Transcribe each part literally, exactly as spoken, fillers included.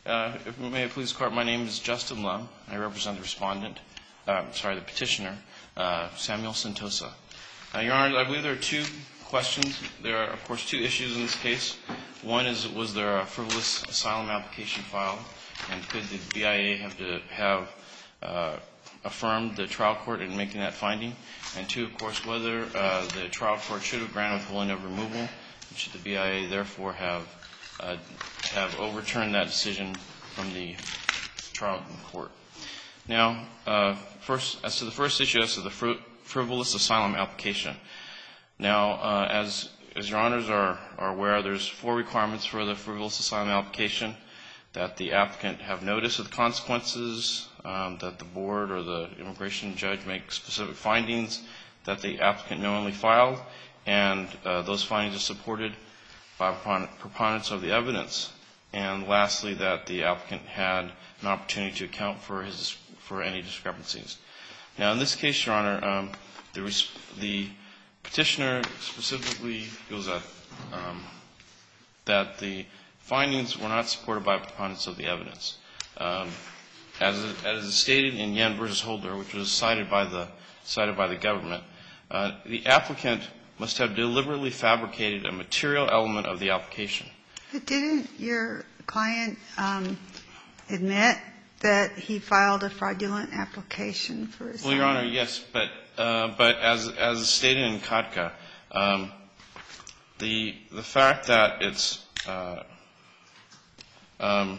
Uh, if it may please the Court, my name is Justin Lum. I represent the respondent, uh, sorry, the petitioner, uh, Samuel Sentosa. Uh, Your Honor, I believe there are two questions. There are, of course, two issues in this case. One is, was there a frivolous asylum application filed, and could the B I A have to have uh, affirmed the trial court in making that finding? And two, of course, whether uh, the trial court should have granted withholding of removal, and should the B I A therefore have uh, have overturned that decision from the trial court. Now, uh, first, as to the first issue, as to the fr frivolous asylum application. Now, uh, as as Your Honors are, are aware, there's four requirements for the frivolous asylum application: that the applicant have notice of the consequences, um, that the board or the immigration judge make specific findings that the applicant knowingly filed, and uh, those findings are supported by preponderance of the evidence. And lastly, that the applicant had an opportunity to account for his for any discrepancies. Now, in this case, Your Honor, um, the, res the petitioner specifically feels that um, that the findings were not supported by preponderance of the evidence. Um, as, as is stated in Yen versus Holder, which was cited by the cited by the government, uh, the applicant must have deliberately fabricated a material element of the application. But didn't your client um, admit that he filed a fraudulent application for asylum? Well, Your Honor, yes, but uh, but as as stated in Katka, um, the the fact that it's uh, um,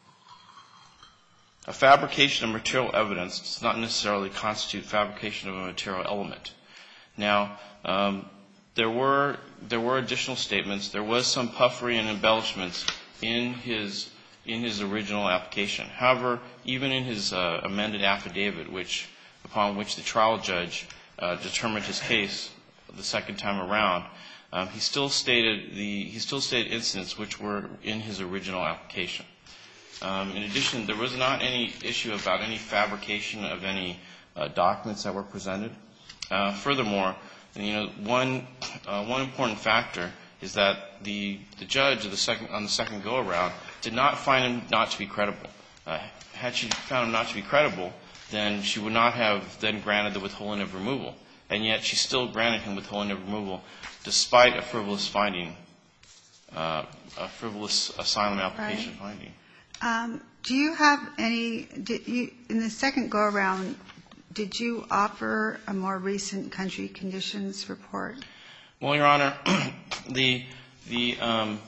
a fabrication of material evidence does not necessarily constitute fabrication of a material element. Now, um, there were there were additional statements. There was some puffery and embellishments in his in his original application. However, even in his uh, amended affidavit, which upon which the trial judge uh, determined his case the second time around, um, he still stated the he still stated incidents which were in his original application. Um, in addition, there was not any issue about any fabrication of any uh, documents that were presented. Uh, furthermore, you know, one uh, one important factor is that the the judge of the second on the second go around did not find him not to be credible. Uh, had she found him not to be credible, then she would not have then granted the withholding of removal, and yet she still granted him withholding of removal despite a frivolous finding, uh, a frivolous asylum application Right. finding. Um, do you have any? Did you in the second go around? Did you offer a more recent country conditions report? Well, Your Honor, the the um,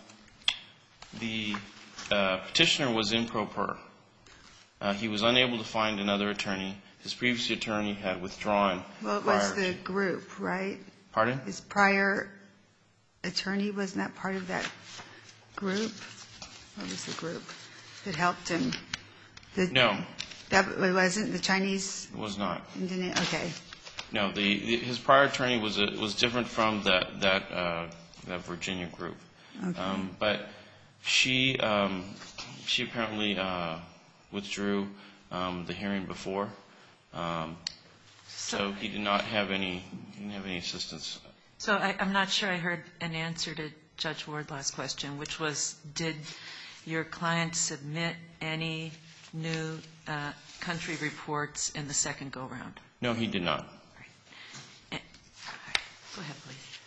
the uh, petitioner was in pro per. Uh, he was unable to find another attorney. His previous attorney had withdrawn. Well, it was the group, right? Pardon? His prior attorney, wasn't that part of that group? What was the group that helped him? The, No. That wasn't the Chinese? It was not. Indian, okay. No, the, the his prior attorney was a, was different from that that uh, that Virginia group. Okay. Um, but she um, she apparently uh, withdrew um, the hearing before, um, so he did not have any he didn't have any assistance. So I, I'm not sure I heard an answer to Judge Wardlaw's question, which was, did your client submit any new uh, country reports in the second go-round? No, he did not. Right. Go ahead, please.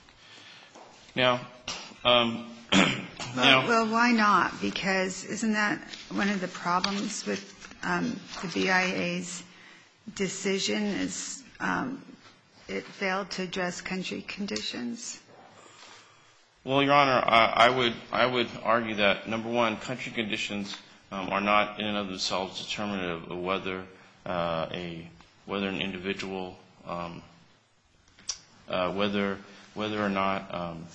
Now, um, well, now, well, why not? Because isn't that one of the problems with um, the B I A's decision is um, it failed to address country conditions? Well, Your Honor, I, I would I would argue that, number one, country conditions um, are not in and of themselves determinative of whether uh, a whether an individual um, uh, whether whether or not um,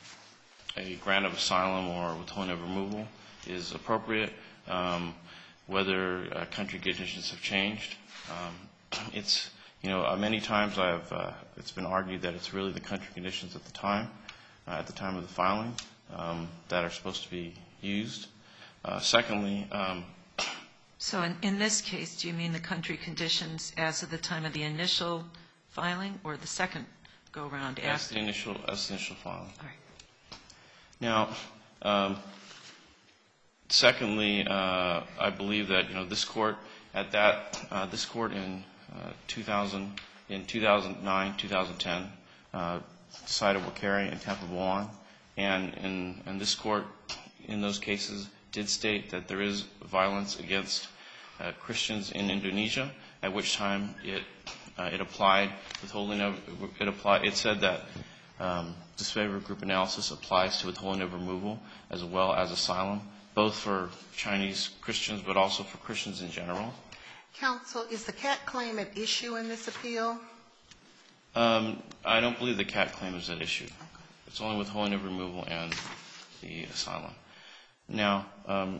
a grant of asylum or withholding of removal is appropriate, um, whether uh, country conditions have changed. Um, it's you know uh, many times I've uh, it's been argued that it's really the country conditions at the time. Uh, at the time of the filing, um, that are supposed to be used. Uh, secondly, um, so in, in this case, do you mean the country conditions as of the time of the initial filing or the second go-round? As the initial, as the initial filing. All right. Now, um, secondly, uh, I believe that, you know, this court at that, uh, this court in uh, two thousand, in two thousand nine, two thousand ten, uh, decided Wakari and Tampa Buwan, and in, and this court in those cases did state that there is violence against uh, Christians in Indonesia, at which time it uh, it applied withholding of it applied it said that um, disfavored group analysis applies to withholding of removal as well as asylum, both for Chinese Christians but also for Christians in general. Counsel, is the cat claim at issue in this appeal? Um, I don't believe the cat claim is at issue. It's only withholding of removal and the asylum. Now, um,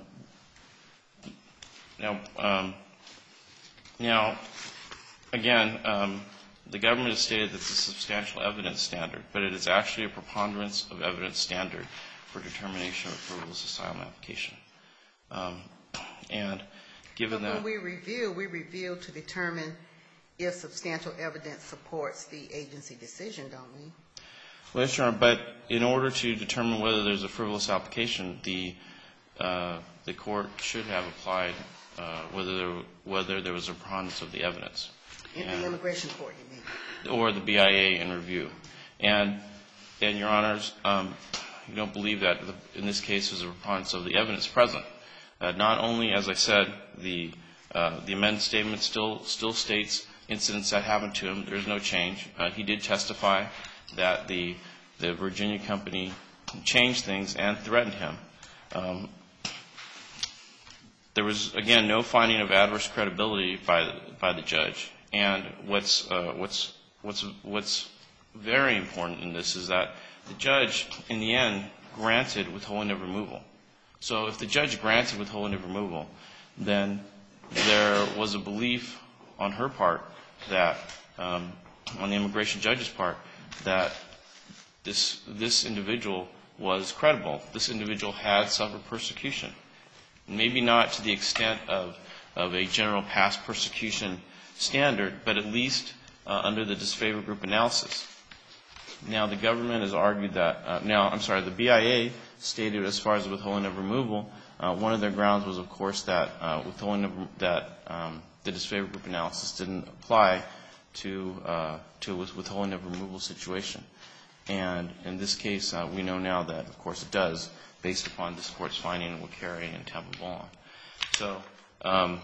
now, um, now, again, um, the government has stated that it's a substantial evidence standard, but it is actually a preponderance of evidence standard for determination of a frivolous asylum application. Um, and given But that, when we review, we review to determine if substantial evidence supports the agency decision, don't we? well, yes, Your Honor, but in order to determine whether there's a frivolous application, the uh, the court should have applied uh, whether there, whether there was a preponderance of the evidence. In And- the immigration court, you mean? or the B I A in review. And, and Your Honors, um, you don't believe that the, in this case there's a preponderance of the evidence present. Uh, not only, as I said, the uh, the amended statement still still states incidents that happened to him. There's no change. Uh, he did testify that the the Virginia company changed things and threatened him. Um, there was again no finding of adverse credibility by the, by the judge. And what's uh, what's what's what's very important in this is that the judge, in the end, granted withholding of removal. So if the judge granted withholding of removal, then there was a belief on her part that, um, on the immigration judge's part, that this this individual was credible. This individual had suffered persecution, maybe not to the extent of of a general past persecution standard, but at least uh, under the disfavored group analysis. Now, the government has argued that, uh, now, I'm sorry, the B I A stated as far as withholding of removal, uh, one of their grounds was, of course, that uh, withholding of, that um, the disfavored group analysis didn't apply to, uh, to a withholding of removal situation. And in this case, uh, we know now that, of course, it does, based upon this court's finding in Wakari and Tampa Buwan. So, um,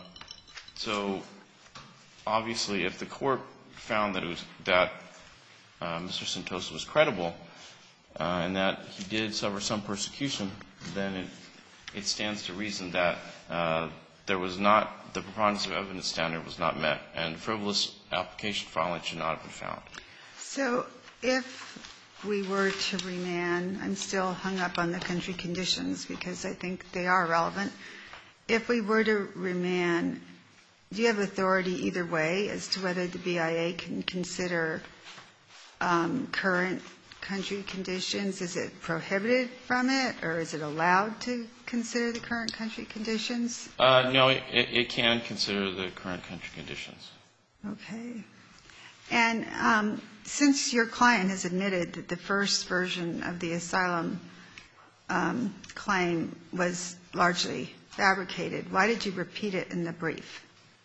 so, obviously, if the court found that it was that uh, Mister Sentosa was credible uh, and that he did suffer some persecution, then it, it stands to reason that uh, there was not the preponderance of evidence standard was not met, and frivolous application filing should not have been found. So if we were to remand, I'm still hung up on the country conditions because I think they are relevant. If we were to remand, do you have authority either way as to whether the B I A can consider um, current country conditions? Is it prohibited from it, or is it allowed to consider the current country conditions? Uh, no, it, it can consider the current country conditions. Okay. And um, since your client has admitted that the first version of the asylum um, claim was largely fabricated, why did you repeat it in the brief?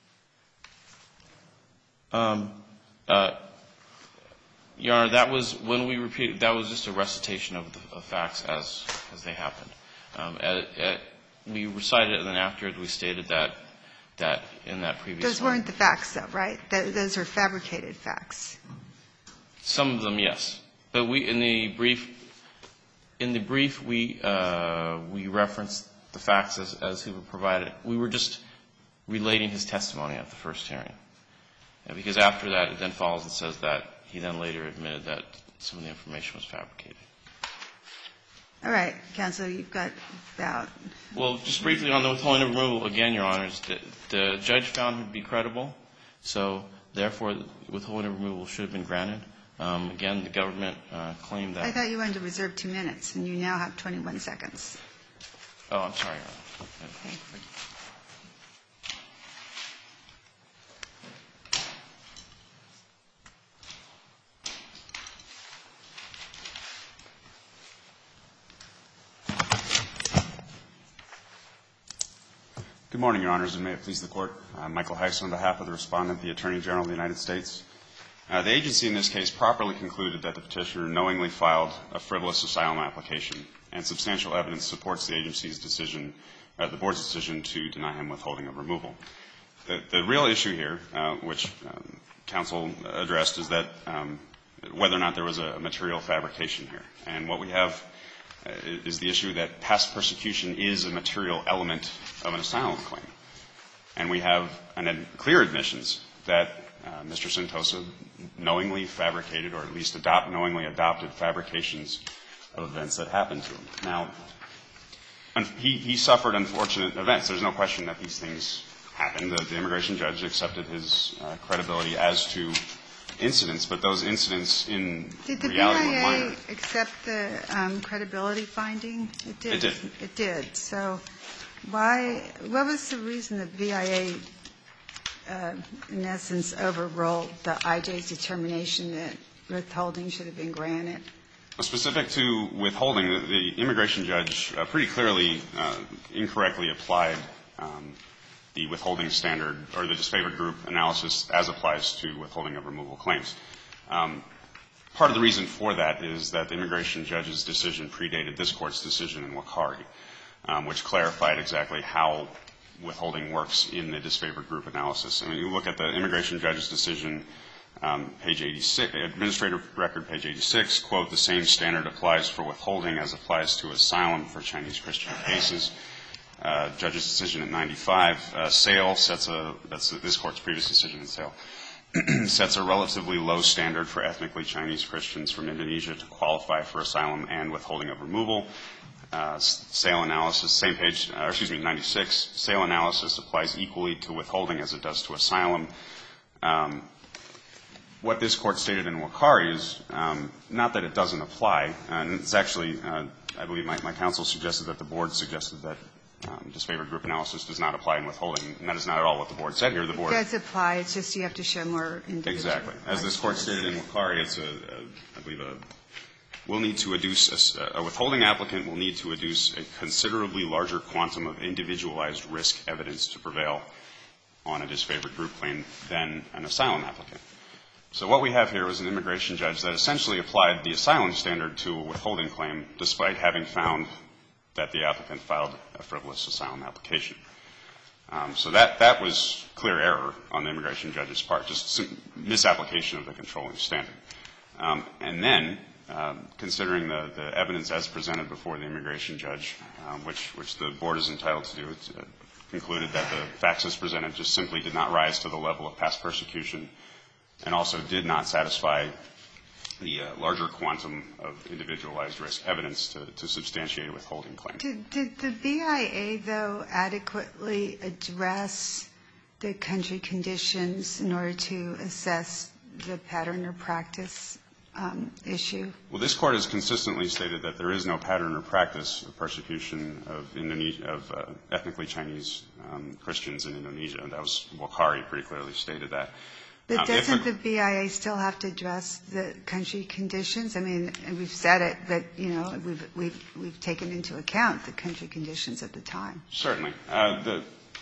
Um, uh, Your Honor, that was when we repeated. That was just a recitation of the of facts as as they happened. Um, at, at, we recited it, and then afterwards we stated that that in that previous. Those one. weren't the facts, though, right? Th- those are fabricated facts. Some of them, yes, but we in the brief. In the brief, we uh, we referenced the facts as as he would provide it. We were just relating his testimony at the first hearing. Because after that, it then follows and says that he then later admitted that some of the information was fabricated. All right, counsel, you've got about. Well, just briefly on the withholding of removal, again, Your Honors, the, the judge found him to be credible, so therefore withholding of removal should have been granted. Um, again, the government uh, claimed that. I thought you wanted to reserve two minutes, and you now have twenty-one seconds. Oh, I'm sorry, Your Honor. Okay. Good morning, Your Honors, and may it please the Court. I'm Michael Heiss on behalf of the Respondent, the Attorney General of the United States. Uh, the agency in this case properly concluded that the petitioner knowingly filed a frivolous asylum application, and substantial evidence supports the agency's decision, uh, the Board's decision to deny him withholding of removal. The, the real issue here, uh, which um, counsel addressed, is that um, whether or not there was a material fabrication here. And what we have uh, is the issue that past persecution is a material element of an asylum claim. And we have an, clear admissions that uh, Mister Sentosa knowingly fabricated, or at least adopt, knowingly adopted fabrications of events that happened to him. Now, he, he suffered unfortunate events. There's no question that these things happened. The, the immigration judge accepted his uh, credibility as to incidents, but those incidents in did the reality were B I minor. A accept the um, credibility finding? It did. It did. It did. So why, what was the reason the B I A, uh, in essence, overruled the I J's determination that withholding should have been granted? Specific to withholding, the, the immigration judge uh, pretty clearly uh, incorrectly applied um, the withholding standard or the disfavored group analysis as applies to withholding of removal claims. Um, part of the reason for that is that the immigration judge's decision predated this Court's decision in Wakari, um, which clarified exactly how withholding works in the disfavored group analysis. I mean, you look at the immigration judge's decision, um, page eighty-six, administrative record, page eighty-six, quote, the same standard applies for withholding as applies to asylum for Chinese Christian cases. Uh, judge's decision at ninety-five, uh, Sale sets a, that's this Court's previous decision in Sale, sets a relatively low standard for ethnically Chinese Christians from Indonesia to qualify for asylum and withholding of removal. Uh, Sale analysis, same page, uh, excuse me, ninety-six, Sale analysis applies equally to withholding as it does to asylum. Um, what this Court stated in Wakari is um, not that it doesn't apply, and it's actually, uh, I believe my, my counsel suggested that the Board suggested that Um, disfavored group analysis does not apply in withholding, and that is not at all what the Board said here. The Board It does apply. It's just you have to show more individual. Exactly. As this Court stated in Wakari, it's a, a I believe, a will need to adduce a, a withholding applicant will need to adduce a considerably larger quantum of individualized risk evidence to prevail on a disfavored group claim than an asylum applicant. So what we have here is an immigration judge that essentially applied the asylum standard to a withholding claim, despite having found that the applicant filed a frivolous asylum application. Um, so that, that was clear error on the immigration judge's part, just misapplication of the controlling standard. Um, and then, um, considering the, the evidence as presented before the immigration judge, um, which, which the Board is entitled to do, it uh, concluded that the facts as presented just simply did not rise to the level of past persecution and also did not satisfy the uh, larger quantum of individualized risk evidence to, to substantiate a withholding claim. Did, did the B I A, though, adequately address the country conditions in order to assess the pattern or practice um, issue? Well, this Court has consistently stated that there is no pattern or practice of persecution of, Indonesia, of uh, ethnically Chinese um, Christians in Indonesia. And that was, Wakari pretty clearly stated that. But Um, doesn't the, the B I A still have to address the country conditions? I mean, and we've said it, but, you know, we've, we've, we've taken into account the country conditions at the time. Certainly. Uh, the,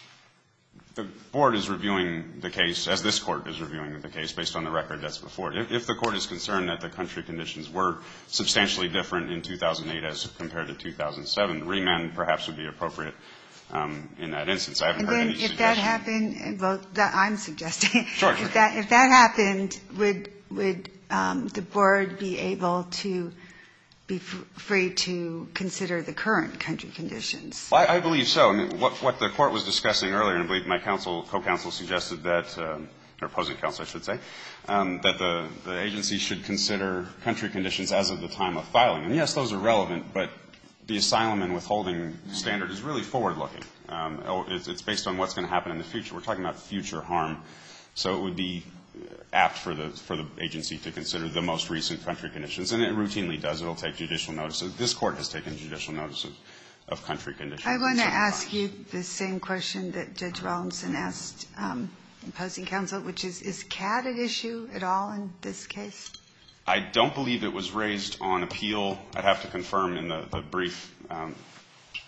the Board is reviewing the case, as this Court is reviewing the case, based on the record that's before it. If, if the Court is concerned that the country conditions were substantially different in two thousand eight as compared to two thousand seven, remand perhaps would be appropriate. Um, in that instance, I haven't And heard then any if suggestion. that happened, well, that I'm suggesting. Sure, sure. If that, if that happened, would, would um, the Board be able to be f- free to consider the current country conditions? Well, I, I believe so. I mean, what, what the Court was discussing earlier, and I believe my counsel, co-counsel suggested that, um, or opposing counsel, I should say, um, that the, the agency should consider country conditions as of the time of filing. And yes, those are relevant, but the asylum and withholding standard is really forward-looking. Um, it's, it's based on what's going to happen in the future. We're talking about future harm. So it would be apt for the, for the agency to consider the most recent country conditions, and it routinely does. It will take judicial notice. This Court has taken judicial notice of, of country conditions. I want to ask times. you the same question that Judge Rawlinson asked um, opposing counsel, which is, is C A T at issue at all in this case? I don't believe it was raised on appeal. I'd have to confirm in the, the brief um,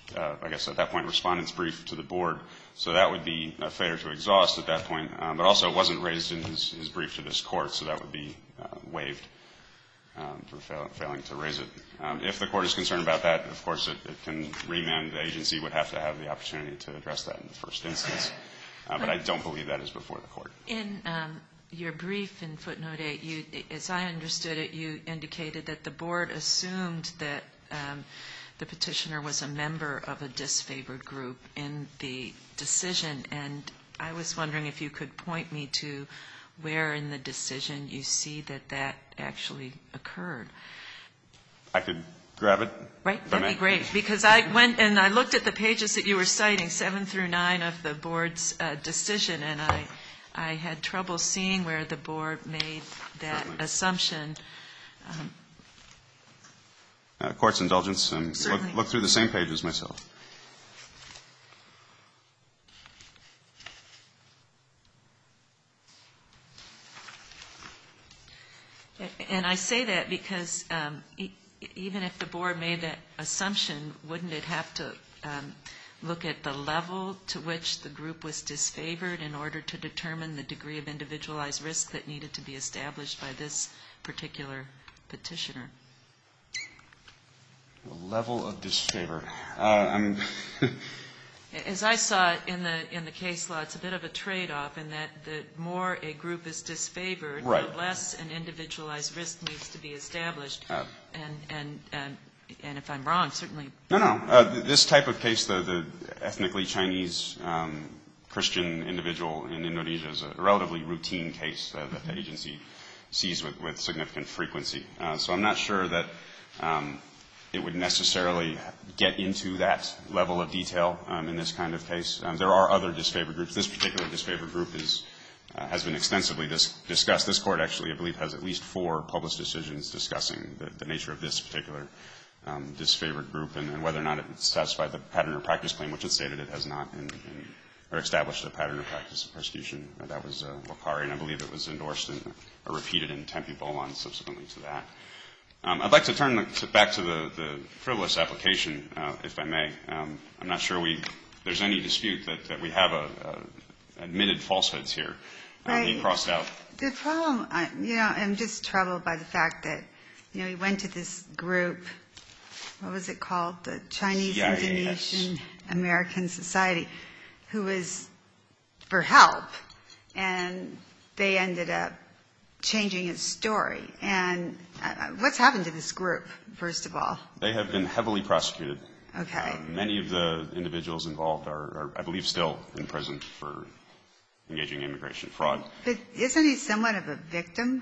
uh, I guess at that point, respondent's brief to the board. So that would be a failure to exhaust at that point. Um, but also it wasn't raised in his, his brief to this court, so that would be uh, waived um, for fail, failing to raise it. Um, if the court is concerned about that, of course, it, it can remand. The agency would have to have the opportunity to address that in the first instance. Uh, but I don't believe that is before the court. In um, your brief in footnote eight, you, as I understood it, you indicated that the board assumed that um, the petitioner was a member of a disfavored group in the decision, and I was wondering if you could point me to where in the decision you see that that actually occurred. I could grab it. Right, that'd be great, because I went and I looked at the pages that you were citing, seven through nine of the board's uh, decision, and I, I had trouble seeing where the board made that Certainly. assumption. Um, Uh, court's indulgence, and look, Certainly. look through the same pages myself. And I say that because um, e- even if the board made that assumption, wouldn't it have to um, look at the level to which the group was disfavored in order to determine the degree of individualized risk that needed to be established by this particular petitioner? The level of disfavor. Uh, I'm As I saw it in the in the case law, it's a bit of a trade-off in that the more a group is disfavored, Right. the less an individualized risk needs to be established. Uh, and and and and if I'm wrong, certainly. No, no. Uh, th- this type of case, the, the ethnically Chinese um, Christian individual in Indonesia, is a relatively routine case uh, that the agency sees with, with significant frequency. Uh, so I'm not sure that um, it would necessarily get into that level of detail um, in this kind of case. Um, there are other disfavored groups. This particular disfavored group is uh, has been extensively dis- discussed. This court actually, I believe, has at least four published decisions discussing the, the nature of this particular um, disfavored group and, and whether or not it satisfied the pattern or practice claim, which it stated it has not, in, in, or established a pattern or practice of persecution. Uh, that was uh, Wakari, and I believe it was endorsed and or repeated in Tempe Bolan subsequently to that. Um, I'd like to turn the, to, back to the, the frivolous application, uh, if I may. Um, I'm not sure we there's any dispute that, that we have a, a admitted falsehoods here. Um, Right. He crossed out. The problem, I- you know, I'm just troubled by the fact that, you know, he went to this group, what was it called? The Chinese C I A S. Indonesian American Society, who was for help, and they ended up changing his story. And uh, what's happened to this group, first of all? They have been heavily prosecuted. Okay. Uh, many of the individuals involved are, are, I believe, still in prison for engaging in immigration fraud. But isn't he somewhat of a victim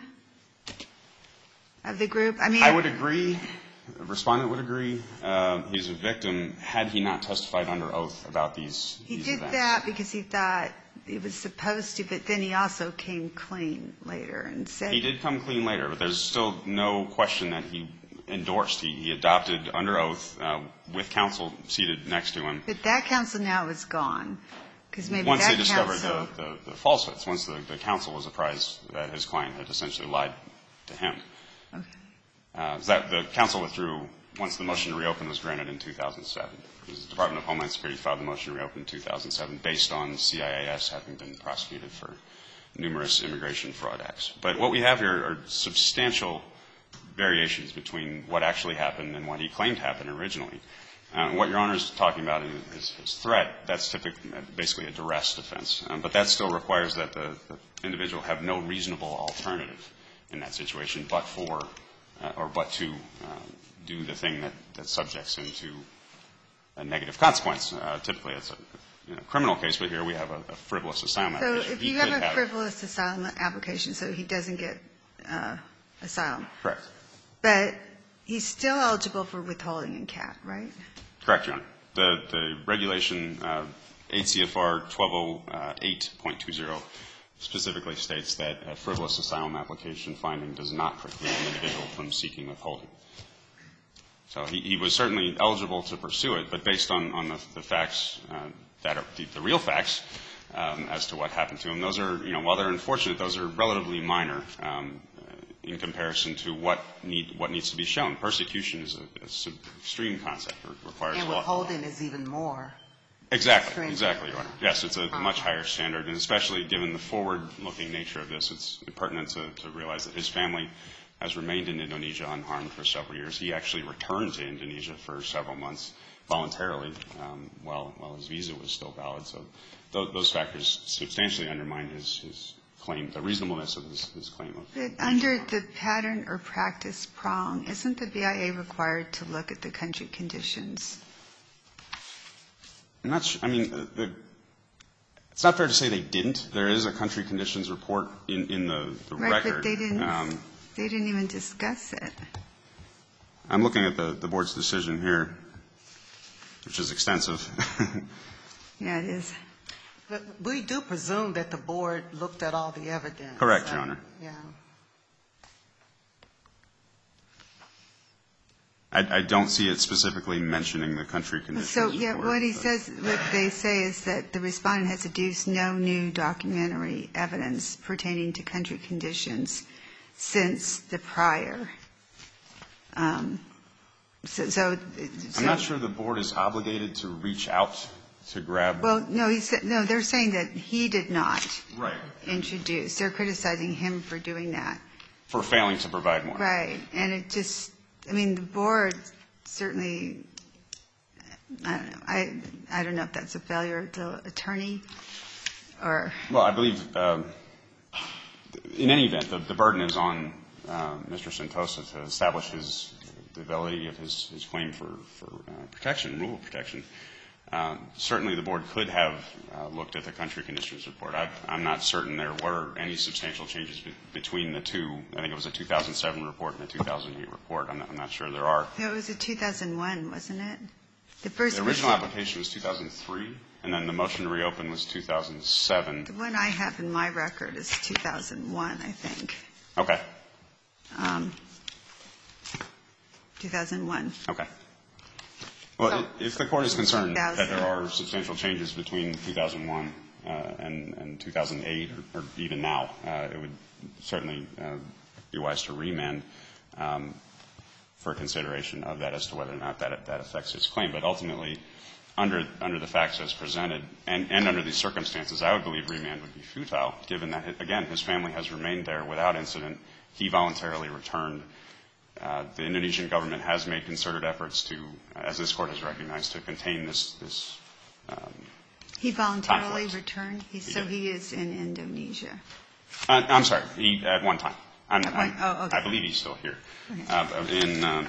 of the group? I mean, I would agree. The respondent would agree. Um, he's a victim had he not testified under oath about these, he these did events. that because he thought he was supposed to, but then he also came clean later and said He did come clean later, but there's still no question that he endorsed. He, he adopted under oath uh, with counsel seated next to him. But that counsel now is gone, because maybe Once that they discovered counsel. the, the, the falsehoods, once the, the counsel was apprised that his client had essentially lied to him. Okay. Uh, that the counsel withdrew once the motion to reopen was granted in two thousand seven. The Department of Homeland Security filed the motion to reopen in two thousand seven based on C I A S having been prosecuted for numerous immigration fraud acts. But what we have here are substantial variations between what actually happened and what he claimed happened originally. Uh, what Your Honor is talking about is his threat. That's typically basically a duress defense. Um, but that still requires that the, the individual have no reasonable alternative in that situation but for uh, or but to uh, do the thing that, that subjects him to a negative consequence. Uh, typically it's a you know, criminal case, but here we have a, a frivolous asylum So application. if He you have could a frivolous asylum application, so he doesn't get uh, asylum. Correct. But he's still eligible for withholding in C A T, right? Correct, Your Honor. The, the regulation, uh, eight C F R twelve oh eight point two zero, specifically states that a frivolous asylum application finding does not preclude an individual from seeking withholding. So he, he was certainly eligible to pursue it, but based on, on the, the facts uh, that are the, the real facts um, as to what happened to him, those are, you know, while they're unfortunate, those are relatively minor um, in comparison to what need what needs to be shown. Persecution is an extreme concept. It requires And a lot. withholding is even more. Exactly, stringent. exactly, Your Honor. Yes, it's a much higher standard, and especially given the forward-looking nature of this, it's pertinent to, to realize that his family has remained in Indonesia unharmed for several years. He actually returned to Indonesia for several months voluntarily um, while, while his visa was still valid. So th- those factors substantially undermine his, his claim, the reasonableness of his, his claim. Of But under the pattern or practice prong, isn't the B I A required to look at the country conditions? I'm not sure, I mean, the, the, it's not fair to say they didn't. There is a country conditions report in, in the, the Right, record. but they didn't, Um, they didn't even discuss it. I'm looking at the, the board's decision here, which is extensive. Yeah, it is. But we do presume that the board looked at all the evidence. Correct, so, Your Honor. Yeah. I, I don't see it specifically mentioning the country conditions So, yeah, report, what he but- says, what they say is that the respondent has adduced no new documentary evidence pertaining to country conditions since the prior. Um, So, so. I'm not sure the board is obligated to reach out to grab. Well, no, he said, no, they're saying that he did not Right. introduce. They're criticizing him for doing that. For failing to provide more. Right, and it just, I mean, the board certainly, I don't know, I, I don't know if that's a failure of the attorney or, Well, I believe, um, in any event, the, the burden is on uh, Mister Sentosa to establish his, the validity of his, his claim for, for uh, protection, removal protection. Um, certainly the board could have uh, looked at the country conditions report. I, I'm not certain there were any substantial changes be, between the two. I think it was a two thousand seven report and a two thousand eight report. I'm not, I'm not sure there are. it was a two thousand one, wasn't it? The first. The original application was two thousand three, and then the motion to reopen was two thousand seven. The one I have in my record is two thousand one, I think. Okay. Um, two thousand one. Okay. Well, So- i- if the court is concerned that two thousand. there are substantial changes between two thousand one uh, and, and two thousand eight, or, or even now, uh, it would certainly uh, be wise to remand um, for consideration of that as to whether or not that, that affects his claim. But ultimately, under, under the facts as presented and, and under these circumstances, I would believe remand would be futile, given that, again, his family has remained there without incident. He voluntarily returned. Uh, the Indonesian government has made concerted efforts to, as this court has recognized, to contain this. this um, He voluntarily Conflict. returned, he, He so did. he is in Indonesia. uh, I'm sorry, he, at one time. I'm, At one- I'm, oh, okay. I believe he's still here. Okay. Uh, in uh,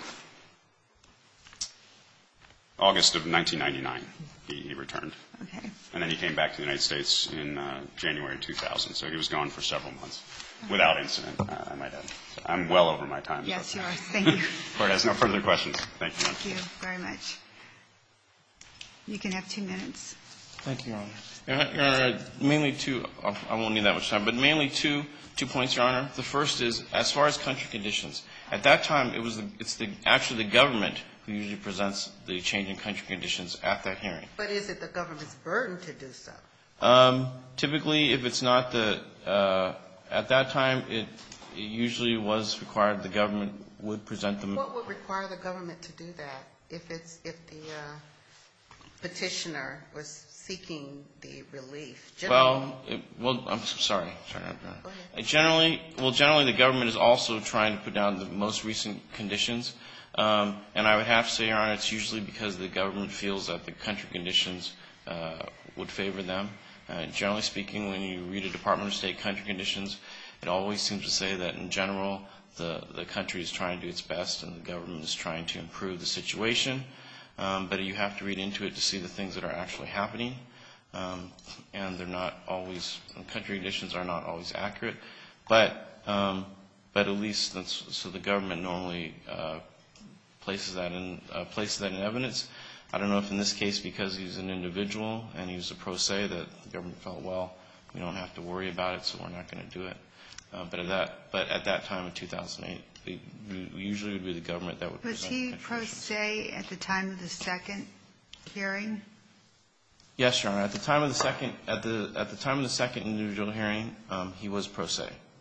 August of nineteen ninety-nine, he, he returned. Okay. And then he came back to the United States in uh, January two thousand. So he was gone for several months without incident, uh, I might add. So I'm well over my time. Yes, so. you are. Thank you. Court has no further questions. Thank you. Thank you very much. You can have two minutes. Thank you, Your Honor. Your Honor, Your Honor, mainly two, I won't need that much time, but mainly two, two points, Your Honor. The first is, as far as country conditions, at that time, it was the, it's the, actually the government who usually presents the change in country conditions at that hearing. But is it the government's burden to do so? Um, typically, if it's not the, uh, at that time, it, it usually was required the government would present them. What would require the government to do that if it's, if the uh, petitioner was seeking the relief? Generally- Well, it, well, I'm s- sorry. sorry Your Honor. Go ahead. Uh, Generally, well, generally the government is also trying to put down the most recent conditions. Um, and I would have to say, Your Honor, it's usually because the government feels that the country conditions uh, would favor them. Uh, generally speaking, when you read a Department of State country conditions, it always seems to say that in general the, the country is trying to do its best and the government is trying to improve the situation. Um, but you have to read into it to see the things that are actually happening. Um, and they're not always, country conditions are not always accurate. But, um, but at least, that's, so the government normally uh, places that in uh, places that in evidence. I don't know if in this case, because he's an individual and he was a pro se, that the government felt, well, we don't have to worry about it, so we're not going to do it. Uh, but at that, but at that time in two thousand eight, we, we usually would be the government that would Was present he country pro conditions. se at the time of the second hearing? Yes, Your Honor. At the time of the second, at the at the time of the second individual hearing, um, he was pro se.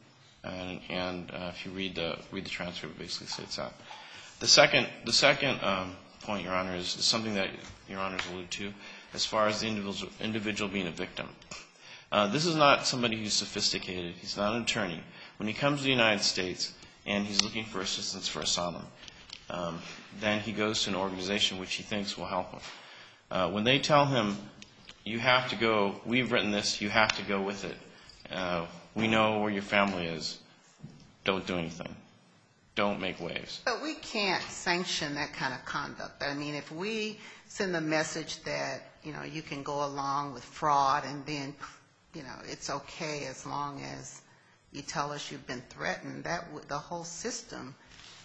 And, and uh, if you read the read the transcript, it basically states that. The second the second um, point, Your Honor, is, is something that Your Honors alluded to, as far as the individual individual being a victim. Uh, this is not somebody who's sophisticated. He's not an attorney. When he comes to the United States and he's looking for assistance for asylum, um, then he goes to an organization which he thinks will help him. Uh, when they tell him, you have to go, we've written this, you have to go with it. Uh, we know where your family is. Don't do anything. Don't make waves. But we can't sanction that kind of conduct. I mean, if we send a message that, you know, you can go along with fraud and then, you know, it's okay as long as you tell us you've been threatened, that would, the whole system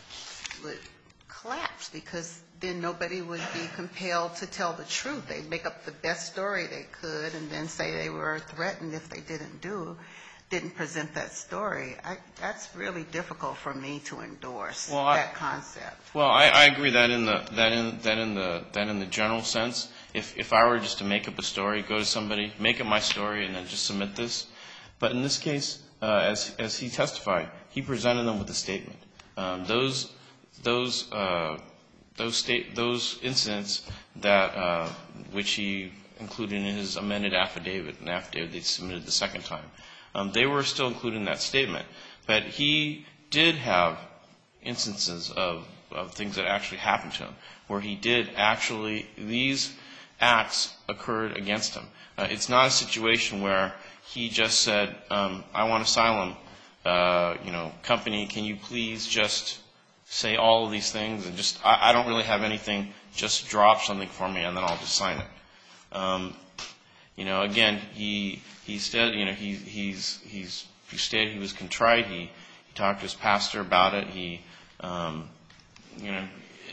would collapse, because then nobody would be compelled to tell the truth. They'd make up the best story they could and then say they were threatened if they didn't do, didn't present that story. I, that's really difficult for me to endorse, well, I, that concept. Well, I, I agree that in the that in that in the that in the general sense, if if I were just to make up a story, go to somebody, make up my story, and then just submit this. But in this case, uh, as as he testified, he presented them with a statement. Um, those those uh, those state those incidents that uh, which he included in his amended affidavit, an affidavit they submitted the second time. Um, they were still included in that statement, but he did have instances of, of things that actually happened to him, where he did actually, these acts occurred against him. Uh, it's not a situation where he just said, um, I want asylum, uh, you know, company, can you please just say all of these things, and just, I, I don't really have anything, just drop something for me and then I'll just sign it. Um, you know, again, he, he said, you know, he, he's, he's, he stated he was contrite. He, he talked to his pastor about it. He, um, you know,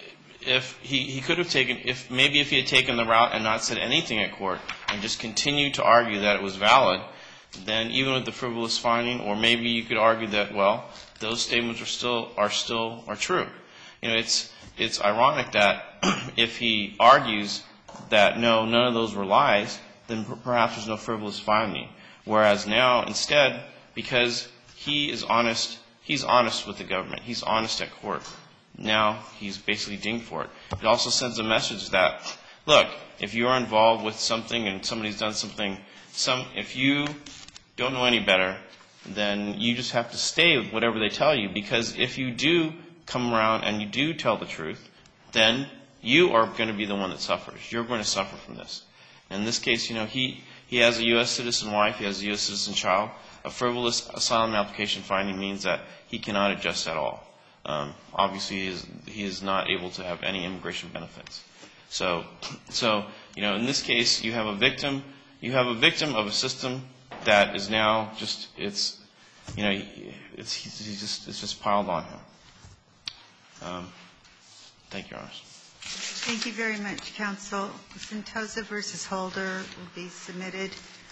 if he, he could have taken, if maybe if he had taken the route and not said anything at court and just continued to argue that it was valid, then even with the frivolous finding, or maybe you could argue that, well, those statements are still, are still, are true. You know, it's, it's ironic that if he argues that no, none of those were lies, then perhaps there's no frivolous finding. Whereas now, instead, because he is honest, he's honest with the government. He's honest at court. Now he's basically dinged for it. It also sends a message that, look, if you are involved with something and somebody's done something, some, if you don't know any better, then you just have to stay with whatever they tell you, because if you do come around and you do tell the truth, then you are going to be the one that suffers. You're going to suffer from this. In this case, you know, he, he has a U S citizen wife, he has a U S citizen child. A frivolous asylum application finding means that he cannot adjust at all. Um, obviously, he is, he is not able to have any immigration benefits. So, so, you know, in this case, you have a victim, you have a victim of a system that is now just, it's, you know, it's, he's just, it's just piled on him. Um, thank you, Your Honor. Thank you very much, counsel. Sentosa versus Holder will be submitted.